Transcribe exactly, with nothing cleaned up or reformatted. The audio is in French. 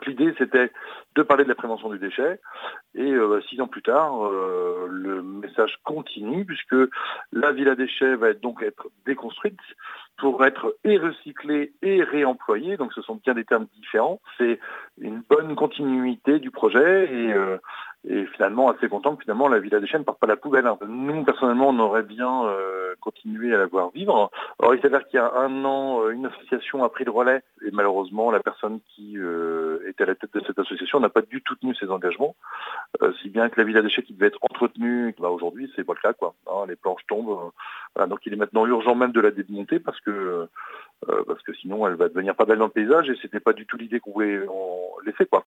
l'idée, c'était de parler de la prévention du déchet. Et euh, six ans plus tard, euh, le message continue puisque la ville à déchets va être donc être déconstruite pour être et recyclée et réemployée. Donc ce sont bien des termes différents. C'est une bonne continuité du projet et, euh, et finalement assez content que finalement la ville à déchets ne parte pas à la poubelle. Nous, personnellement, on aurait bien euh, continué à la voir vivre. Or, il s'avère qu'il y a un an, une association a pris le relais et malheureusement, la personne qui euh, était à la tête de cette association n'a pas du tout tenu ses engagements. Euh, si bien que la ville à déchets qui devait être entretenue, bah aujourd'hui c'est pas le cas quoi. Hein, les planches tombent. Euh, voilà, donc il est maintenant urgent même de la démonter parce que euh, parce que sinon elle va devenir pas belle dans le paysage et c'était pas du tout l'idée qu'on voulait en laisser quoi.